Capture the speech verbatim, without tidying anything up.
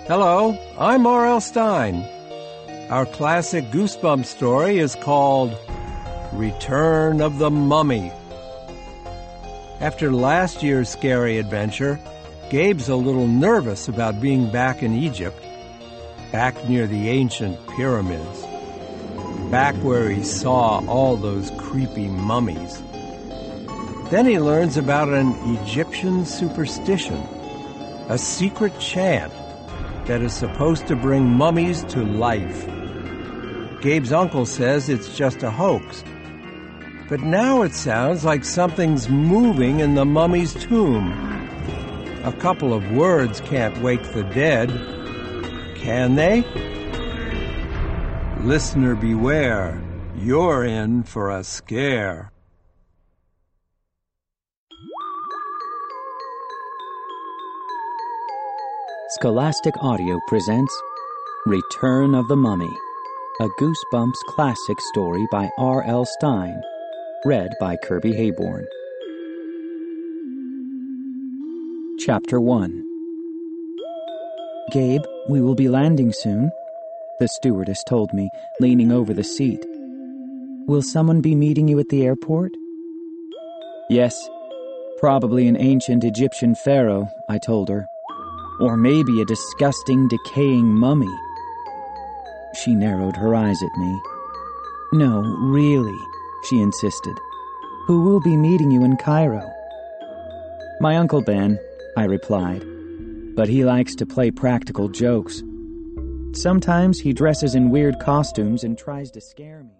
Hello, I'm R L Stein. Our classic Goosebumps story is called Return of the Mummy. After last year's scary adventure, Gabe's a little nervous about being back in Egypt, back near the ancient pyramids, back where he saw all those creepy mummies. Then he learns about an Egyptian superstition, a secret chant that is supposed to bring mummies to life. Gabe's uncle says it's just a hoax, but now it sounds like something's moving in the mummy's tomb. A couple of words can't wake the dead, can they? Listener beware, you're in for a scare. Scholastic Audio presents Return of the Mummy, a Goosebumps classic story by R L Stein, read by Kirby Hayborn. Chapter one. "Gabe, we will be landing soon," the stewardess told me, leaning over the seat. "Will someone be meeting you at the airport?" "Yes, probably an ancient Egyptian pharaoh," I told her. "Or maybe a disgusting, decaying mummy." She narrowed her eyes at me. "No, really," she insisted. "Who will be meeting you in Cairo?" "My Uncle Ben," I replied, "but he likes to play practical jokes. Sometimes he dresses in weird costumes and tries to scare me."